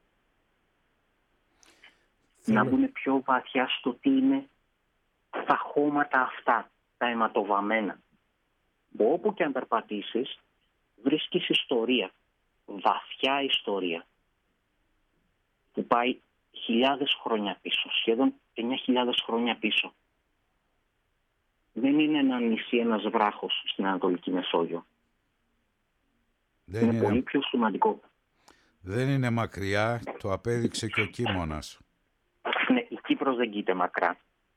Να μπουν πιο βαθιά στο τι είναι τα χώματα αυτά, τα αιματοβαμμένα. Που όπου και αν περπατήσεις, βρίσκεις ιστορία, βαθιά ιστορία, που πάει χιλιάδες χρόνια πίσω, σχεδόν 9.000 χρόνια πίσω. Δεν είναι ένα νησί, ένας βράχος στην Ανατολική Μεσόγειο. Είναι πολύ πιο σημαντικό. Δεν είναι μακριά, το απέδειξε και ο Κίμωνας. Ναι, η Κύπρος δεν κοίται μακρά.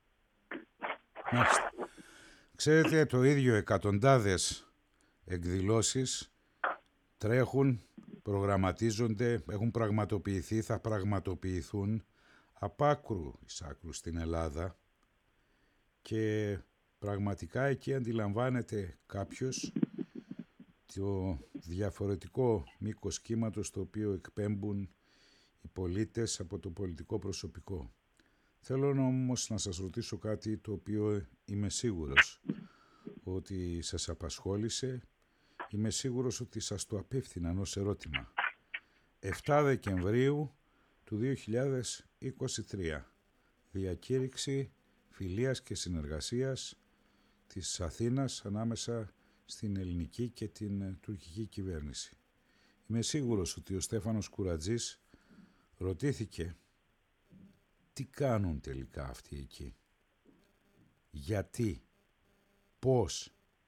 Ξέρετε, το ίδιο εκατοντάδες εκδηλώσεις τρέχουν, προγραμματίζονται, έχουν πραγματοποιηθεί, θα πραγματοποιηθούν απ' άκρου εις άκρου στην Ελλάδα και πραγματικά εκεί αντιλαμβάνεται κάποιος το διαφορετικό μήκος κύματος το οποίο εκπέμπουν οι πολίτες από το πολιτικό προσωπικό. Θέλω όμως να σας ρωτήσω κάτι το οποίο είμαι σίγουρος ότι σας απασχόλησε. Είμαι σίγουρος ότι σας το απίφθηναν ως ερώτημα. 7 Δεκεμβρίου του 2023. Διακήρυξη φιλίας και συνεργασίας της Αθήνας ανάμεσα στην ελληνική και την τουρκική κυβέρνηση. Είμαι σίγουρος ότι ο Στέφανος Κουρατζής ρωτήθηκε τι κάνουν τελικά αυτοί εκεί. Γιατί. Πώς.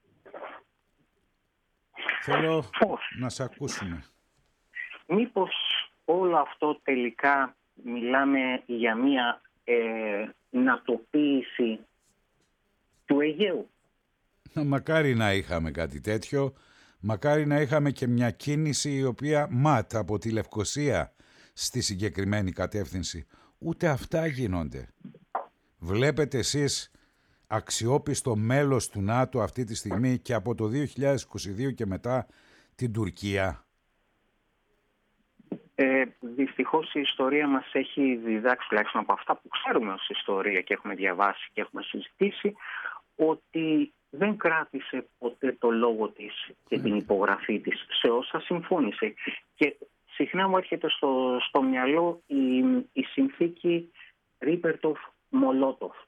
Θέλω να σε ακούσουμε. Μήπως όλο αυτό τελικά μιλάμε για μία νατοποίηση του Αιγαίου. Μακάρι να είχαμε κάτι τέτοιο. Μακάρι να είχαμε και μια κίνηση η οποία από τη Λευκοσία στη συγκεκριμένη κατεύθυνση. Ούτε αυτά γίνονται. Βλέπετε εσείς αξιόπιστο μέλος του ΝΑΤΟ αυτή τη στιγμή και από το 2022 και μετά την Τουρκία. Δυστυχώς η ιστορία μας έχει διδάξει, τουλάχιστον από αυτά που ξέρουμε ως ιστορία και έχουμε διαβάσει και έχουμε συζητήσει, ότι δεν κράτησε ποτέ το λόγο της και την υπογραφή της σε όσα συμφώνησε. Και συχνά μου έρχεται στο μυαλό η συνθήκη Ρίμπερντοφ-Μολότοφ.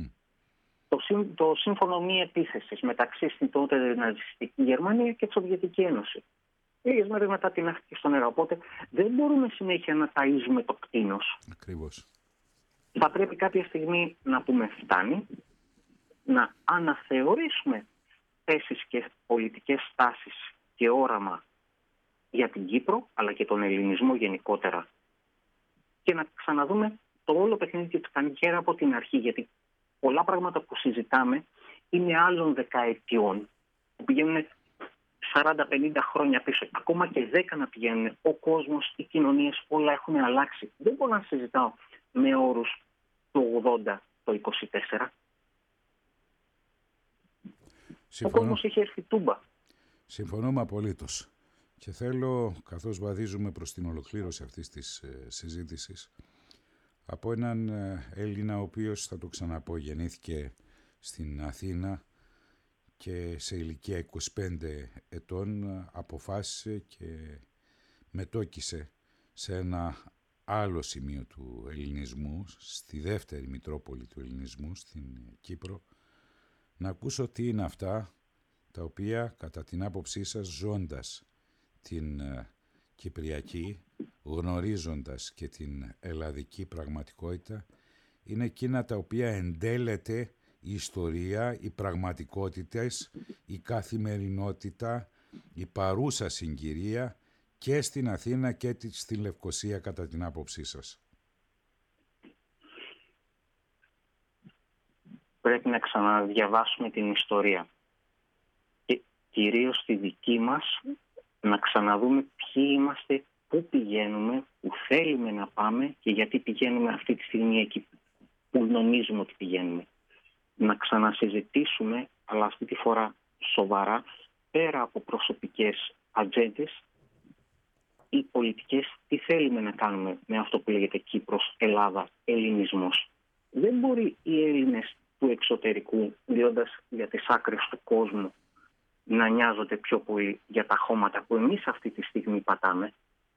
Το σύμφωνο μη επίθεσης μεταξύ στην τότε ναζιστική Γερμανία και τη Σοβιετική Ένωση. Λίγες μέρες μετά την άφηκε στο νερό. Οπότε δεν μπορούμε συνέχεια να ταΐζουμε το κτήνος. Ακριβώς. Θα πρέπει κάποια στιγμή να πούμε φτάνει, να αναθεωρήσουμε θέσεις και πολιτικές στάσεις και όραμα για την Κύπρο, αλλά και τον ελληνισμό γενικότερα. Και να ξαναδούμε το όλο παιχνίδι και την κανικέρα από την αρχή. Γιατί πολλά πράγματα που συζητάμε είναι άλλων δεκαετιών που πηγαίνουν 40-50 χρόνια πίσω. Ακόμα και 10 να πηγαίνουν. Ο κόσμος, οι κοινωνίες, όλα έχουν αλλάξει. Δεν μπορώ να συζητάω με όρους του 80, το 24. Ο κόσμος έχει έρθει τούμπα. Συμφωνούμε απολύτως. Και θέλω, καθώς βαδίζουμε προς την ολοκλήρωση αυτής της συζήτησης, από έναν Έλληνα ο οποίος, θα το ξαναπώ, γεννήθηκε στην Αθήνα και σε ηλικία 25 ετών αποφάσισε και μετόκισε σε ένα άλλο σημείο του ελληνισμού, στη δεύτερη μητρόπολη του ελληνισμού, στην Κύπρο, να ακούσω τι είναι αυτά τα οποία κατά την άποψή σας, ζώντας την κυπριακή, γνωρίζοντας και την ελλαδική πραγματικότητα, είναι εκείνα τα οποία εντέλεται η ιστορία, οι πραγματικότητες, η καθημερινότητα, η παρούσα συγκυρία και στην Αθήνα και στη Λευκοσία κατά την άποψή σας. Πρέπει να ξαναδιαβάσουμε την ιστορία. Και κυρίως τη δική μας, να ξαναδούμε ποιοι είμαστε, πού πηγαίνουμε, πού θέλουμε να πάμε και γιατί πηγαίνουμε αυτή τη στιγμή εκεί που νομίζουμε ότι πηγαίνουμε. Να ξανασυζητήσουμε, αλλά αυτή τη φορά σοβαρά, πέρα από προσωπικές ατζέντες ή πολιτικές, τι θέλουμε να κάνουμε με αυτό που λέγεται Κύπρος, Ελλάδα, ελληνισμός. Δεν μπορεί οι Έλληνες του εξωτερικού, μιλώντας για τις άκρες του κόσμου, να νοιάζονται πιο πολύ για τα χώματα που εμείς αυτή τη στιγμή πατάμε.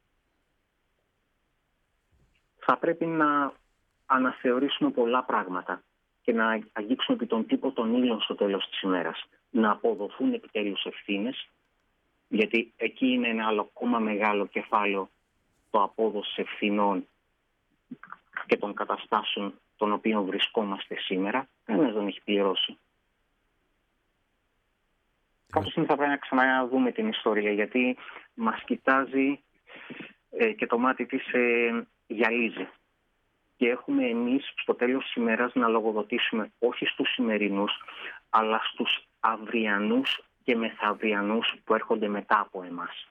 Θα πρέπει να αναθεωρήσουμε πολλά πράγματα και να αγγίξουμε επί τον τύπο των ήλων στο τέλος της ημέρας. Να αποδοθούν επιτέλους ευθύνες, γιατί εκεί είναι ένα άλλο ακόμα μεγάλο κεφάλαιο, το απόδοση ευθυνών και των καταστάσεων των οποίων βρισκόμαστε σήμερα. Κανένας δεν έχει πληρώσει. Κάποια στιγμή θα πρέπει να ξαναδούμε την ιστορία, γιατί μας κοιτάζει και το μάτι της γυαλίζει. Και έχουμε εμείς στο τέλος της ημέρας να λογοδοτήσουμε όχι στους σημερινούς, αλλά στους αυριανούς και μεθαυριανούς που έρχονται μετά από εμάς.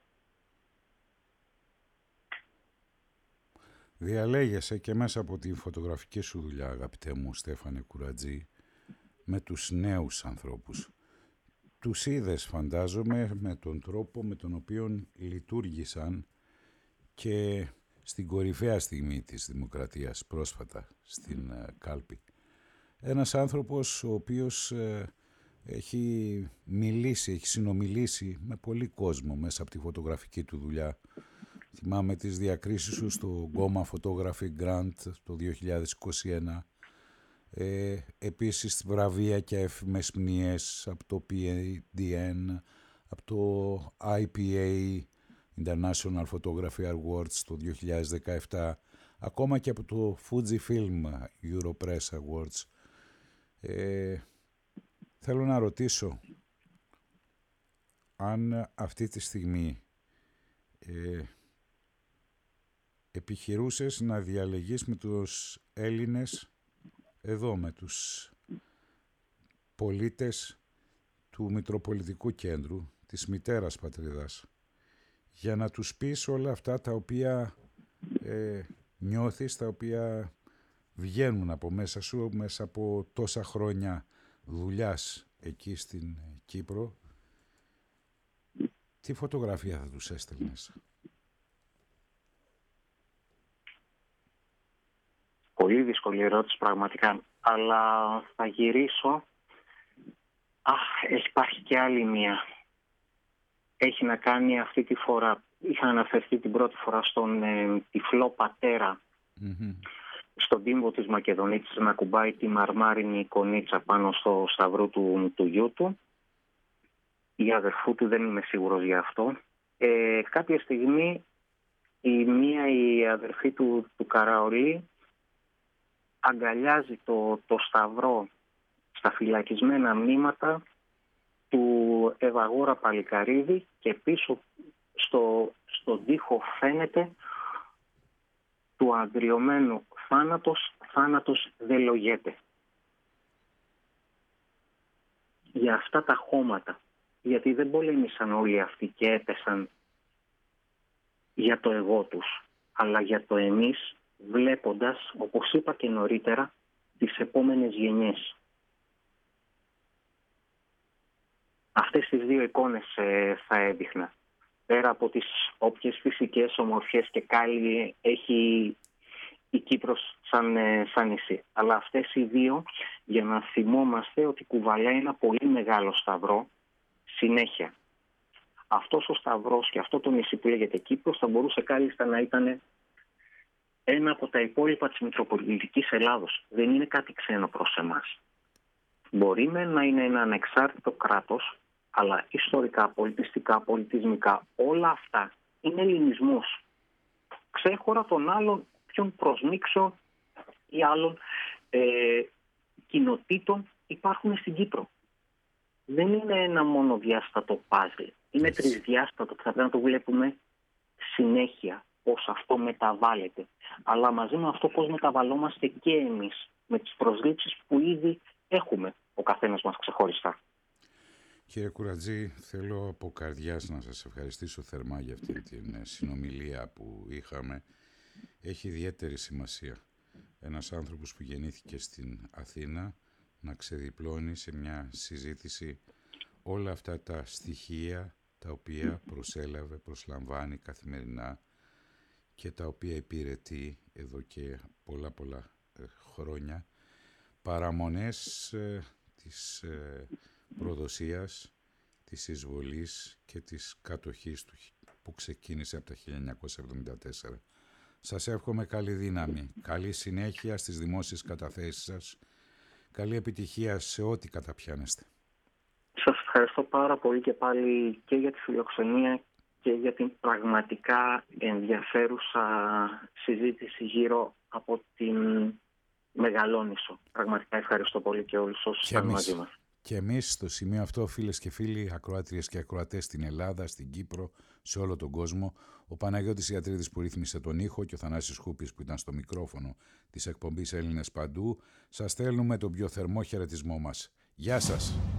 Διαλέγεσαι και μέσα από τη φωτογραφική σου δουλειά, αγαπητέ μου Στέφανε Κουρατζή, με τους νέους ανθρώπους. Τους είδες, φαντάζομαι, με τον τρόπο με τον οποίο λειτουργήσαν και στην κορυφαία στιγμή της δημοκρατίας πρόσφατα στην κάλπη. Ένας άνθρωπος ο οποίος έχει μιλήσει, έχει συνομιλήσει με πολύ κόσμο μέσα από τη φωτογραφική του δουλειά. Θυμάμαι τις διακρίσεις σου στο Goma Photography Grant το 2021. Επίσης βραβεία και εφημεσμνίες από το PDN, από το IPA, International Photography Awards το 2017, ακόμα και από το Fujifilm Europress Awards. Θέλω να ρωτήσω αν αυτή τη στιγμή επιχειρούσες να διαλεγείς με τους Έλληνες εδώ, με τους πολίτες του Μητροπολιτικού Κέντρου, της μητέρας πατρίδας, για να τους πεις όλα αυτά τα οποία νιώθεις, τα οποία βγαίνουν από μέσα σου, μέσα από τόσα χρόνια δουλειάς εκεί στην Κύπρο. Τι φωτογραφία θα τους έστελνες? Πολύ δύσκολη ερώτηση πραγματικά, αλλά θα γυρίσω. Υπάρχει και άλλη μία. Έχει να κάνει αυτή τη φορά, είχα αναφερθεί την πρώτη φορά στον τυφλό πατέρα, στον τύμβο της Μακεδονίτης, να κουμπάει τη μαρμάρινη εικονίτσα πάνω στο σταυρό του γιού του, ή αδερφού του, δεν είμαι σίγουρος για αυτό. Κάποια στιγμή η αδερφή του Καραολί αγκαλιάζει το σταυρό στα φυλακισμένα μνήματα του Ευαγόρα Παλικαρίδη και πίσω στον τοίχο φαίνεται του αγριωμένου θάνατος δεν λογέται. Για αυτά τα χώματα, γιατί δεν πολέμησαν όλοι αυτοί και έπεσαν για το εγώ τους, αλλά για το εμείς, βλέποντας, όπως είπα και νωρίτερα, τις επόμενες γενιές. Αυτές τις δύο εικόνες θα έδειχνα. Πέρα από τις όποιες φυσικές ομορφιές και κάλλη έχει η Κύπρος σαν νησί. Αλλά αυτές οι δύο, για να θυμόμαστε ότι κουβαλάει ένα πολύ μεγάλο σταυρό συνέχεια. Αυτός ο σταυρός και αυτό το νησί που λέγεται Κύπρος θα μπορούσε κάλλιστα να ήταν ένα από τα υπόλοιπα της Μητροπολιτικής Ελλάδος. Δεν είναι κάτι ξένο προς εμάς. Μπορεί να είναι ένα ανεξάρτητο κράτος, αλλά ιστορικά, πολιτιστικά, πολιτισμικά, όλα αυτά είναι ελληνισμός. Ξέχωρα των άλλων ποιον προσμίξω ή άλλων κοινοτήτων υπάρχουν στην Κύπρο. Δεν είναι ένα μονοδιάστατο πάζλ. Είναι τρισδιάστατο και θα πρέπει να το βλέπουμε συνέχεια πώς αυτό μεταβάλλεται. Αλλά μαζί με αυτό πώς μεταβαλλόμαστε και εμείς με τις προσλήψεις που ήδη έχουμε ο καθένας μας ξεχωριστά. Κύριε Κουρατζή, θέλω από καρδιάς να σας ευχαριστήσω θερμά για αυτή την συνομιλία που είχαμε. Έχει ιδιαίτερη σημασία ένας άνθρωπος που γεννήθηκε στην Αθήνα να ξεδιπλώνει σε μια συζήτηση όλα αυτά τα στοιχεία τα οποία προσλαμβάνει καθημερινά και τα οποία υπηρετεί εδώ και πολλά χρόνια, παραμονές της προδοσίας, της εισβολής και της κατοχής του που ξεκίνησε από τα 1974. Σας εύχομαι καλή δύναμη, καλή συνέχεια στις δημόσιες καταθέσεις σας, καλή επιτυχία σε ό,τι καταπιάνεστε. Σας ευχαριστώ πάρα πολύ και πάλι και για τη φιλοξενία και για την πραγματικά ενδιαφέρουσα συζήτηση γύρω από την Μεγαλόνισσο. Πραγματικά ευχαριστώ πολύ και όλους όσους ήταν μαζί μας. Και εμείς στο σημείο αυτό, φίλες και φίλοι, ακροάτριες και ακροατές στην Ελλάδα, στην Κύπρο, σε όλο τον κόσμο, ο Παναγιώτης Ιατρίδης που ρύθμισε τον ήχο και ο Θανάσης Χούπης που ήταν στο μικρόφωνο της εκπομπής Έλληνες Παντού, σας στέλνουμε τον πιο θερμό χαιρετισμό μας. Γεια σας!